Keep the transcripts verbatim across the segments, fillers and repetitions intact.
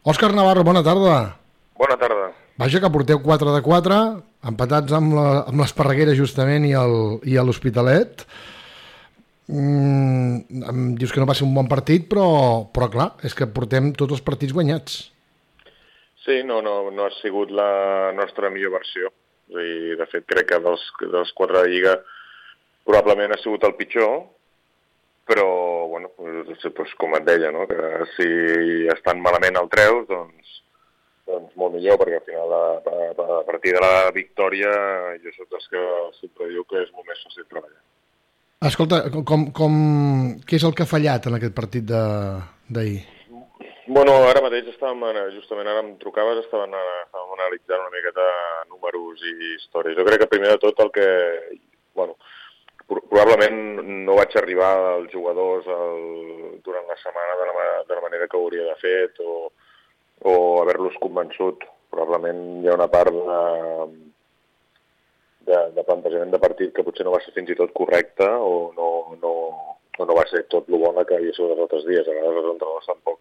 Òscar Navarro, bona tarda. Bona tarda. Vaja, que porteu quatre de quatre, empatats amb, la, amb l'Esparreguera justament i l'Hospitalet. Mm, em dius que no va ser un bon partit, però, però clar, és que portem tots els partits guanyats. Sí, no, no, no ha sigut la nostra millor versió. I, de fet, crec que dels, dels quatre de Lliga probablement ha sigut el pitjor, però, bueno, doncs, com et deia, no? Que si estan malament el treus, doncs, doncs molt millor, perquè al final, a, a, a partir de la victòria, jo soc dels que sempre diu que és molt més fàcil treballar. Escolta, com, com, què és el que ha fallat en aquest partit d'ahir? Bueno, ara mateix estàvem, justament ara em trucaves, estàvem, estàvem analitzant una miqueta números i històries. Jo crec que primer de tot el que, bueno, probablement no vaig arribar als jugadors el, durant la setmana de la, de la manera que ho hauria de fet o, o haver-los convençut. Probablement hi ha una part de, de, de plantejament de partit que potser no va ser fins i tot correcte o no, no, o no va ser tot el bona que havia sigut els altres dies. A vegades els entrenadors tampoc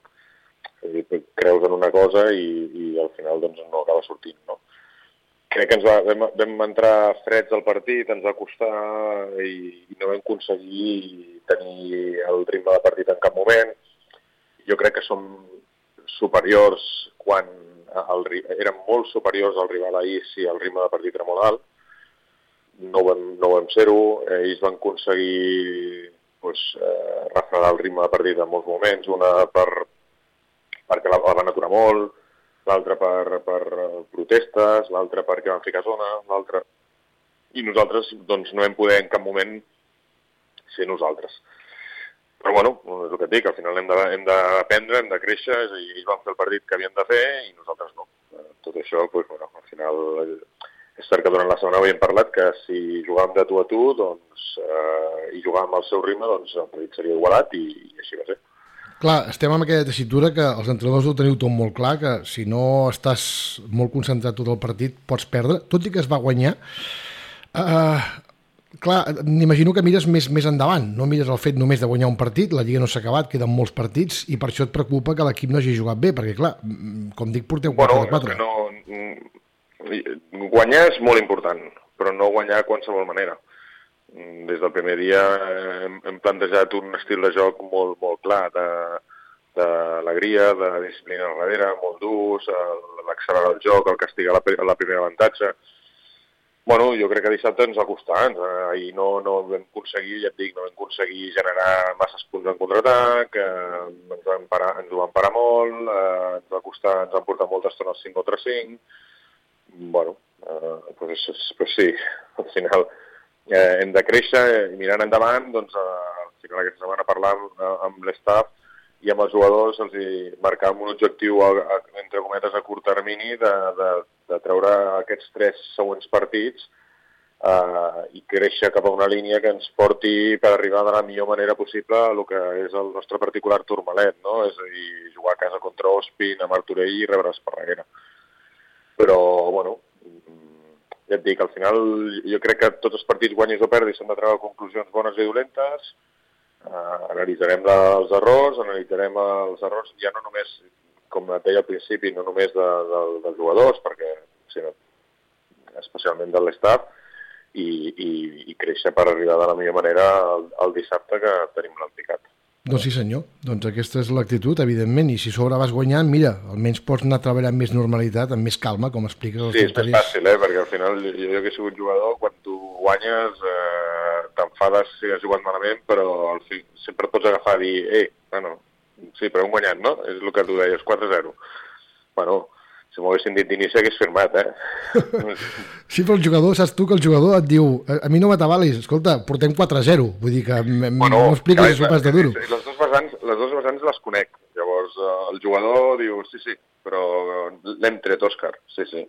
creus en una cosa i, i al final doncs, no acaba sortint, no? Crec que ens va, vam, vam entrar freds al partit, ens va costar i, i no vam aconseguir tenir el ritme de partit en cap moment. Jo crec que som superiors quan el, érem molt superiors al rival ahir si el ritme de partit era molt alt. No vam, no vam ser-ho, ells van aconseguir pues, eh, refredar el ritme de partit en molts moments, una per perquè la, la van aturar molt, l'altra per, per protestes, l'altra perquè van ficar zona, l'altra... I nosaltres doncs, no vam poder en cap moment ser nosaltres. Però bueno, és el que et dic, al final hem d'aprendre, hem, hem de créixer, i ells van fer el partit que havien de fer i nosaltres no. Tot això, doncs, bueno, al final, és cert que durant la setmana havíem parlat que si jugàvem de tu a tu doncs, eh, i jugàvem al seu ritme, doncs el partit seria igualat i, i així va ser. Clar, estem en aquella tessitura que els entrenadors ho teniu tot molt clar, que si no estàs molt concentrat tot el partit pots perdre, tot i que es va guanyar. Uh, clar, m'imagino que mires més, més endavant, no mires el fet només de guanyar un partit, la Lliga no s'ha acabat, queden molts partits, i per això et preocupa que l'equip no hagi jugat bé, perquè clar, com dic, porteu quatre de quatre. Bueno, no, guanyar és molt important, però no guanyar de qualsevol manera. Des del primer dia hem, hem plantejat un estil de joc molt, molt clar, d'alegria, de, de disciplina al darrere, molt durs, l'accelerar el joc, el castigar la, la primera avantatge. Bueno, jo crec que dissabte ens va costar, ahir no, no vam aconseguir, ja et dic, no vam aconseguir generar masses punts en contraatac, eh, ens, van parar, ens ho van parar molt, eh, ens va costar, ens van portar molta estona al cinc contra cinc. Bueno, eh, pues, pues sí, al final... Eh, hem de créixer i mirant endavant, doncs eh, al final aquesta setmana parlant eh, amb l'estaf i amb els jugadors els hi marcàvem un objectiu a, a, entre cometes a curt termini de, de, de treure aquests tres següents partits eh, i créixer cap a una línia que ens porti per arribar de la millor manera possible a el que és el nostre particular Tourmalet, no? És a dir, jugar a casa contra Ospin, a Martorell i rebre Esparreguera. Però, bueno, ja et dic, al final jo crec que tots els partits guanyis o perdis s'han de treure conclusions bones i dolentes, uh, analitzarem la, els errors, analitzarem els errors ja no només, com et deia al principi, no només de, de, dels jugadors, perquè, sinó especialment de l'estaf, i, i, i créixer per arribar de la millor manera al, al dissabte que tenim l'empicat. Doncs sí senyor, doncs aquesta és l'actitud, evidentment, i si sobre vas guanyant, mira, almenys pots anar treballant amb més normalitat, amb més calma, com expliques els Sí, és més fàcil, eh? Perquè al final jo, jo que he sigut jugador, quan tu guanyes eh, t'enfades si has jugat malament, però al fi, sempre et pots agafar i dir, eh, bueno, sí, però hem guanyat, no? És el que tu deies, quatre a zero. Bueno, si m'ho haguessin dit d'inici hagués firmat, eh? Sí, però el jugador, saps tu que el jugador et diu a mi no m'atabalis, escolta, portem quatre a zero, vull dir que bueno, no expliques això pas de duro. Les dues vessants, les dues vessants les conec, llavors el jugador diu, sí, sí, però l'hem tret, Òscar, sí, sí.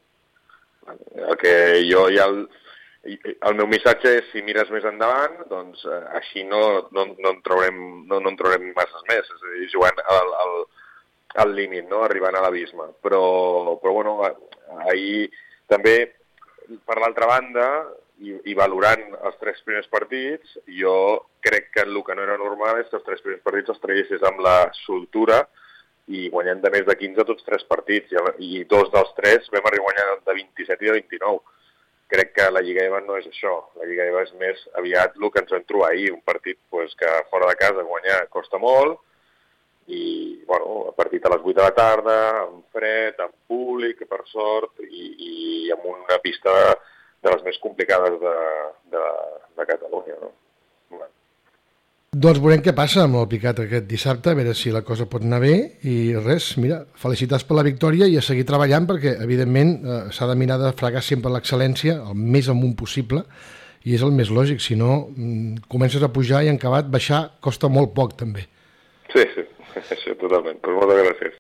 El que jo ja... El, el meu missatge és, si mires més endavant, doncs així no, no, no, en traurem, no, no en traurem masses més, és a dir, jugant al... al al límit, no? Arribant a l'abisme. Però, però bueno, ahir també, per l'altra banda, i, i valorant els tres primers partits, jo crec que el que no era normal és que els tres primers partits els traguessis amb la soltura i guanyant de més de quinze tots tres partits, i, i dos dels tres vam arribar guanyant de vint-i-set i de vint-i-nou. Crec que la Lliga EVA no és això. La Lliga EVA és més aviat el que ens vam trobar ahir, un partit pues, que fora de casa guanyar costa molt, i bueno, el partit a les vuit de la tarda, amb fred, amb públic, per sort, i, i amb una pista de les més complicades de, de, de Catalunya, no? Bueno. Doncs veurem què passa amb el Picat aquest dissabte, a veure si la cosa pot anar bé, i res, mira, felicitats per la victòria i a seguir treballant perquè, evidentment, eh, s'ha de mirar de fregar sempre l'excel·lència, el més amunt possible, i és el més lògic, si no, comences a pujar i en acabat baixar costa molt poc, també. Sí, sí, això totalment. Pues moltes gràcies.